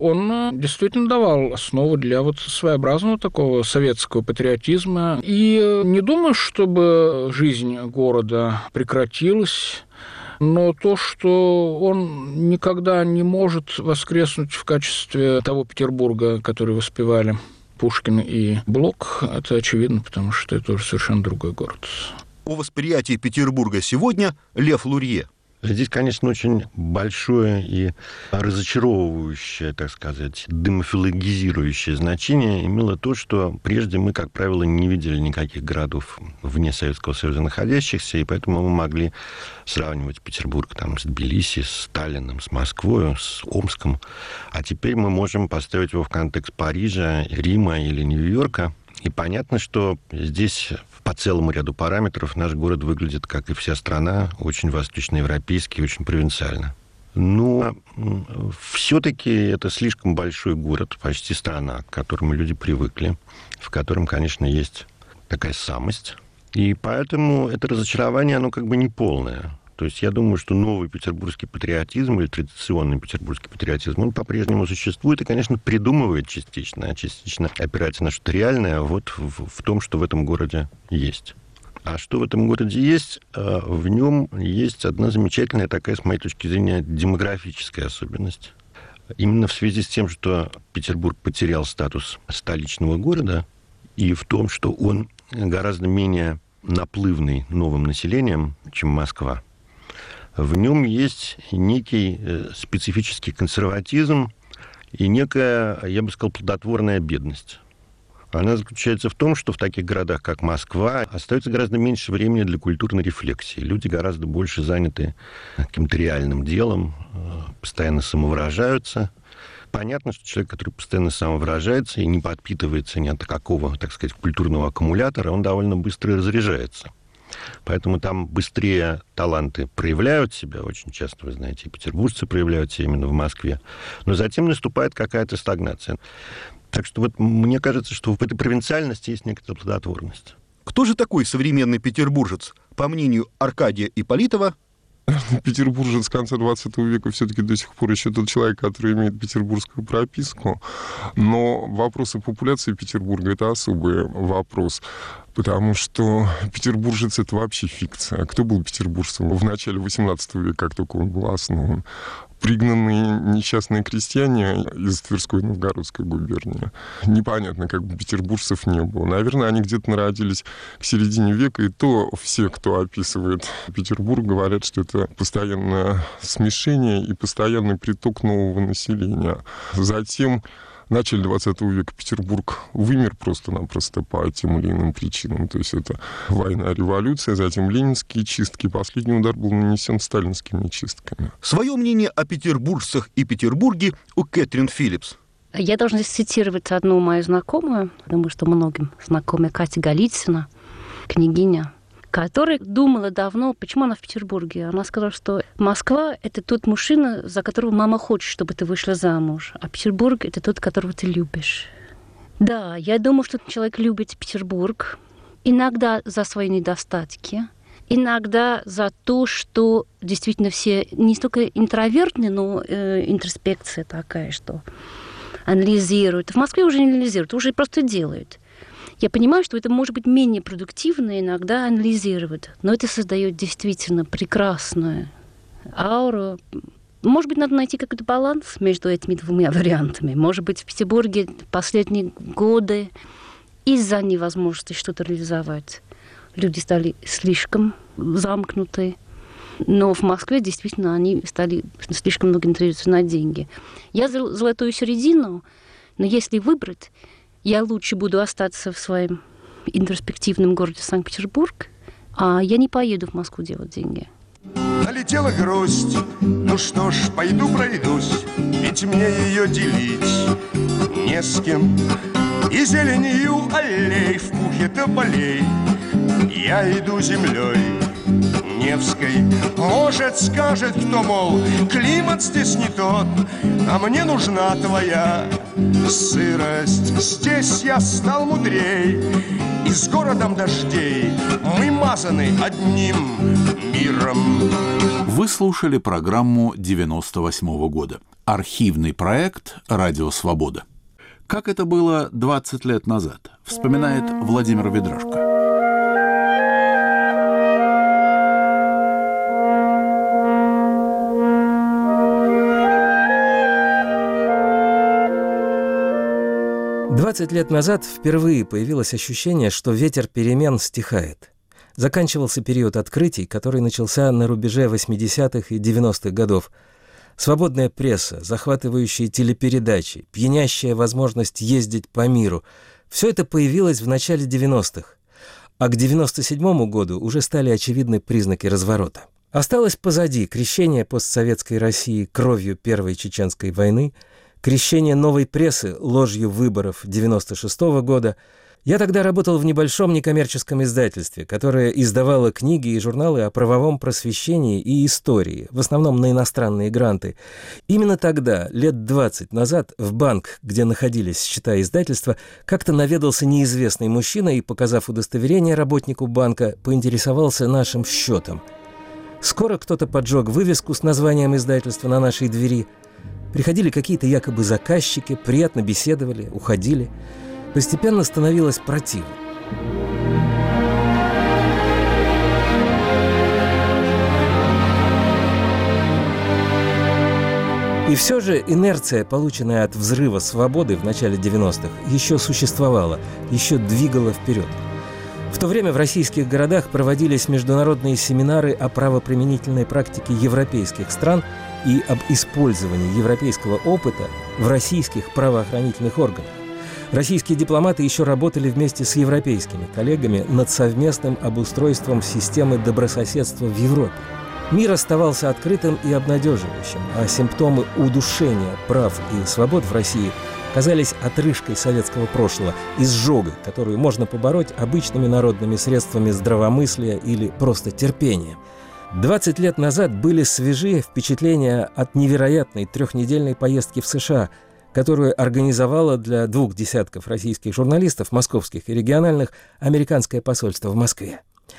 он действительно давал основу для вот своеобразного такого советского патриотизма. И не думаю, чтобы жизнь города прекратилась, но то, что он никогда не может воскреснуть в качестве того Петербурга, который воспевали Пушкин и Блок, это очевидно, потому что это уже совершенно другой город. О восприятии Петербурга сегодня Лев Лурье. Здесь, конечно, очень большое и разочаровывающее, так сказать, демофилогизирующее значение имело то, что прежде мы, как правило, не видели никаких городов вне Советского Союза находящихся, и поэтому мы могли сравнивать Петербург там, с Тбилиси, с Таллином, с Москвой, с Омском. А теперь мы можем поставить его в контекст Парижа, Рима или Нью-Йорка. И понятно, что здесь по целому ряду параметров наш город выглядит, как и вся страна, очень восточноевропейский, очень провинциально. Но все-таки это слишком большой город, почти страна, к которому люди привыкли, в котором, конечно, есть такая самость. И поэтому это разочарование, оно как бы не полное. То есть я думаю, что новый петербургский патриотизм или традиционный петербургский патриотизм, он по-прежнему существует и, конечно, придумывает частично, а частично опирается на что-то реальное вот в том, что в этом городе есть. А что в этом городе есть? В нем есть одна замечательная такая, с моей точки зрения, демографическая особенность. Именно в связи с тем, что Петербург потерял статус столичного города, и в том, что он гораздо менее наплывный новым населением, чем Москва, в нем есть некий специфический консерватизм и некая, я бы сказал, плодотворная бедность. Она заключается в том, что в таких городах, как Москва, остается гораздо меньше времени для культурной рефлексии. Люди гораздо больше заняты каким-то реальным делом, постоянно самовыражаются. Понятно, что человек, который постоянно самовыражается и не подпитывается ни от какого, так сказать, культурного аккумулятора, он довольно быстро разряжается. Поэтому там быстрее таланты проявляют себя. Очень часто, вы знаете, и петербуржцы проявляют себя именно в Москве. Но затем наступает какая-то стагнация. Так что вот мне кажется, что в этой провинциальности есть некоторая плодотворность. Кто же такой современный петербуржец? По мнению Аркадия Ипполитова, Петербуржец конца 20 века все-таки до сих пор еще тот человек, который имеет петербургскую прописку. Но вопросы популяции Петербурга – это особый вопрос. Потому что петербуржец – это вообще фикция. Кто был петербуржцем в начале 18 века, как только он был основан? Пригнанные несчастные крестьяне из Тверской и Новгородской губернии. Непонятно, как бы петербуржцев не было. Наверное, они где-то народились к середине века, и то все, кто описывает Петербург, говорят, что это постоянное смешение и постоянный приток нового населения. Затем в начале 20 века Петербург вымер просто-напросто по тем или иным причинам. То есть это война, революция, затем ленинские чистки. Последний удар был нанесен сталинскими чистками. Свое мнение о петербуржцах и Петербурге у Кэтрин Филлипс. Я должна цитировать одну мою знакомую, думаю, что многим знакомая, Катя Голицына, княгиня, которая думала давно, почему она в Петербурге. Она сказала, что Москва – это тот мужчина, за которого мама хочет, чтобы ты вышла замуж, а Петербург – это тот, которого ты любишь. Да, я думаю, что человек любит Петербург, иногда за свои недостатки, иногда за то, что действительно все не столько интровертны, но интроспекция такая, что анализируют. В Москве уже не анализируют, уже просто делают. Я понимаю, что это может быть менее продуктивно иногда анализировать, но это создает действительно прекрасную ауру. Может быть, надо найти какой-то баланс между этими двумя вариантами. Может быть, в Петербурге последние годы из-за невозможности что-то реализовать люди стали слишком замкнуты. Но в Москве действительно они стали слишком много ориентироваться на деньги. Я за золотую середину, но если выбрать, я лучше буду остаться в своем интроспективном городе Санкт-Петербург, а я не поеду в Москву делать деньги. Налетела грусть, ну что ж, пойду пройдусь, ведь мне ее делить не с кем. И зеленью аллей в пухе тополей я иду землей Невской. Может, скажет кто, мол, климат здесь не тот, а мне нужна твоя сырость. Здесь я стал мудрей, и с городом дождей мы мазаны одним миром. Вы слушали программу 98-го года. Архивный проект «Радио Свобода». Как это было 20 лет назад, вспоминает Владимир Ведрашко. «20 лет назад впервые появилось ощущение, что ветер перемен стихает. Заканчивался период открытий, который начался на рубеже 80-х и 90-х годов. Свободная пресса, захватывающие телепередачи, пьянящая возможность ездить по миру – все это появилось в начале 90-х. А к 97-му году уже стали очевидны признаки разворота. Осталось позади крещение постсоветской России кровью Первой Чеченской войны, крещение новой прессы ложью выборов 96-го года. Я тогда работал в небольшом некоммерческом издательстве, которое издавало книги и журналы о правовом просвещении и истории, в основном на иностранные гранты. Именно тогда, лет 20 назад, в банк, где находились счета издательства, как-то наведался неизвестный мужчина и, показав удостоверение работнику банка, поинтересовался нашим счетом. Скоро кто-то поджег вывеску с названием издательства на нашей двери. Приходили какие-то якобы заказчики, приятно беседовали, уходили. Постепенно становилось противно. И все же инерция, полученная от взрыва свободы в начале 90-х, еще существовала, еще двигала вперед. В то время в российских городах проводились международные семинары о правоприменительной практике европейских стран и об использовании европейского опыта в российских правоохранительных органах. Российские дипломаты еще работали вместе с европейскими коллегами над совместным обустройством системы добрососедства в Европе. Мир оставался открытым и обнадеживающим, а симптомы удушения прав и свобод в России казались отрыжкой советского прошлого, изжогой, которую можно побороть обычными народными средствами здравомыслия или просто терпения. 20 лет назад были свежие впечатления от невероятной трехнедельной поездки в США, которую организовало для 2 десятков российских журналистов, московских и региональных, американское посольство в Москве.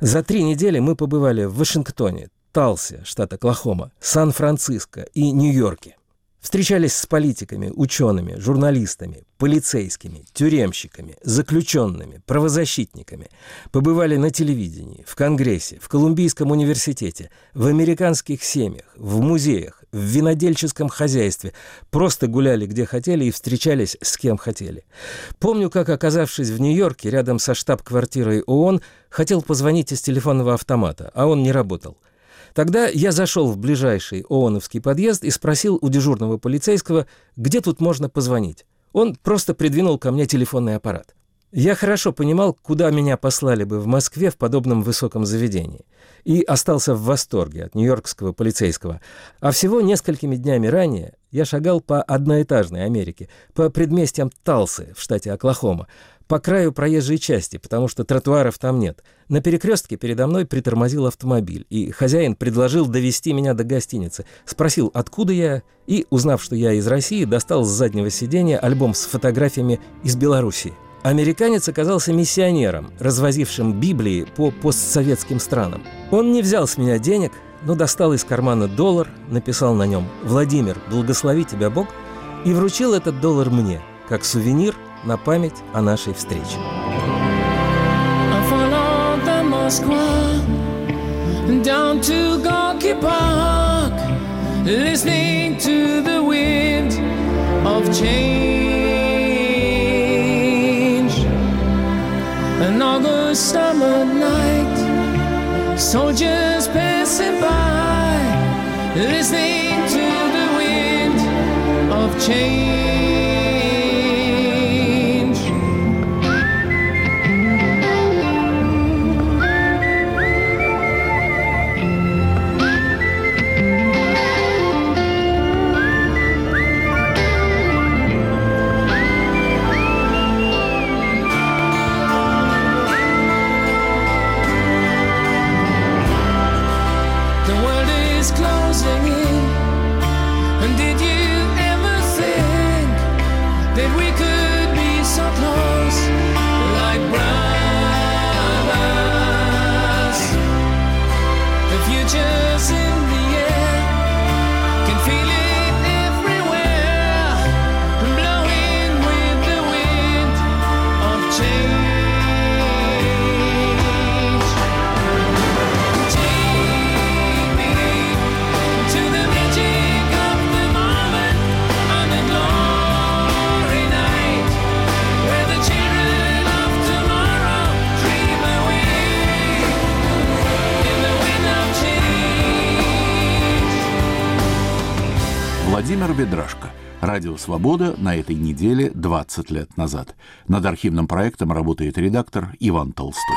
За 3 недели мы побывали в Вашингтоне, Талсе, штат Оклахома, Сан-Франциско и Нью-Йорке. Встречались с политиками, учеными, журналистами, полицейскими, тюремщиками, заключенными, правозащитниками. Побывали на телевидении, в Конгрессе, в Колумбийском университете, в американских семьях, в музеях, в винодельческом хозяйстве. Просто гуляли где хотели и встречались с кем хотели. Помню, как, оказавшись в Нью-Йорке, рядом со штаб-квартирой ООН, хотел позвонить из телефонного автомата, а он не работал. Тогда я зашел в ближайший ООНовский подъезд и спросил у дежурного полицейского, где тут можно позвонить. Он просто придвинул ко мне телефонный аппарат. Я хорошо понимал, куда меня послали бы в Москве в подобном высоком заведении. И остался в восторге от нью-йоркского полицейского. А всего несколькими днями ранее я шагал по одноэтажной Америке, по предместьям Талсы в штате Оклахома, по краю проезжей части, потому что тротуаров там нет. На перекрестке передо мной притормозил автомобиль, и хозяин предложил довести меня до гостиницы. Спросил, откуда я, и, узнав, что я из России, достал с заднего сиденья альбом с фотографиями из Белоруссии. Американец оказался миссионером, развозившим Библии по постсоветским странам. Он не взял с меня денег, но достал из кармана $, написал на нем «Владимир, благослови тебя Бог», и вручил этот $, мне, как сувенир на память о нашей встрече. Down to Gorky Park, listening to the wind of change. An August summer night, soldiers passing by, listening to the wind of change. Владимир Ведрашко. Радио «Свобода» на этой неделе 20 лет назад. Над архивным проектом работает редактор Иван Толстой.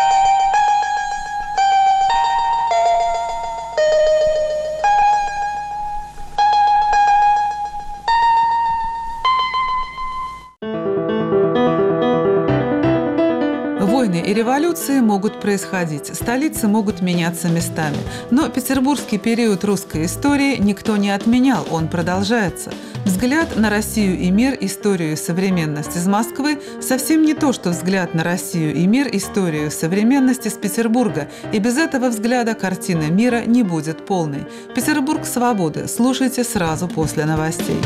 Войны и революции могут происходить, столицы могут меняться местами. Но петербургский период русской истории никто не отменял, он продолжается. Взгляд на Россию и мир, историю и современность из Москвы совсем не то, что взгляд на Россию и мир, историю и современность из Петербурга. И без этого взгляда картина мира не будет полной. Петербург свободы. Слушайте сразу после новостей.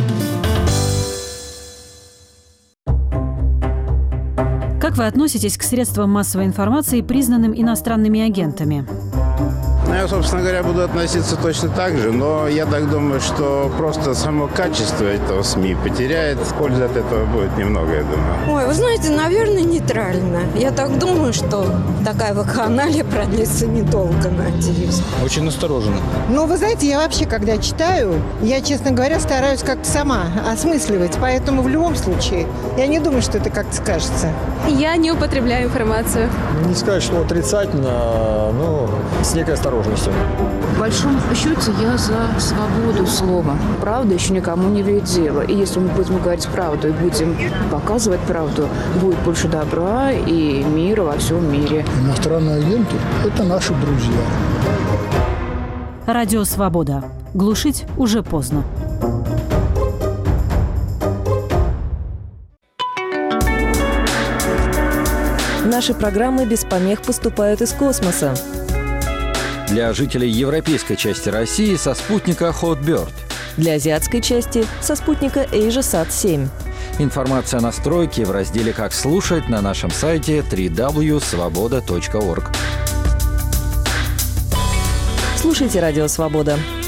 Как вы относитесь к средствам массовой информации, признанным иностранными агентами? Я, собственно говоря, буду относиться точно так же, но я так думаю, что просто само качество этого СМИ потеряет. Пользы от этого будет немного, я думаю. Ой, вы знаете, наверное, нейтрально. Я так думаю, что такая вакханалия продлится недолго, надеюсь. Очень настороженно. Ну, вы знаете, я вообще, когда читаю, я, честно говоря, стараюсь как-то сама осмысливать. Поэтому в любом случае, я не думаю, что это как-то скажется. Я не употребляю информацию. Не сказать, что отрицательно, но с некой осторожностью. В большом счете я за свободу слова. Правда еще никому не имеет дела. И если мы будем говорить правду и будем показывать правду, будет больше добра и мира во всем мире. Иностранные агенты – это наши друзья. Радио «Свобода». Глушить уже поздно. Наши программы без помех поступают из космоса. Для жителей европейской части России со спутника Hotbird. Для азиатской части со спутника AsiaSat-7. Информация о настройке в разделе «Как слушать» на нашем сайте www.svoboda.org. Слушайте «Радио Свобода».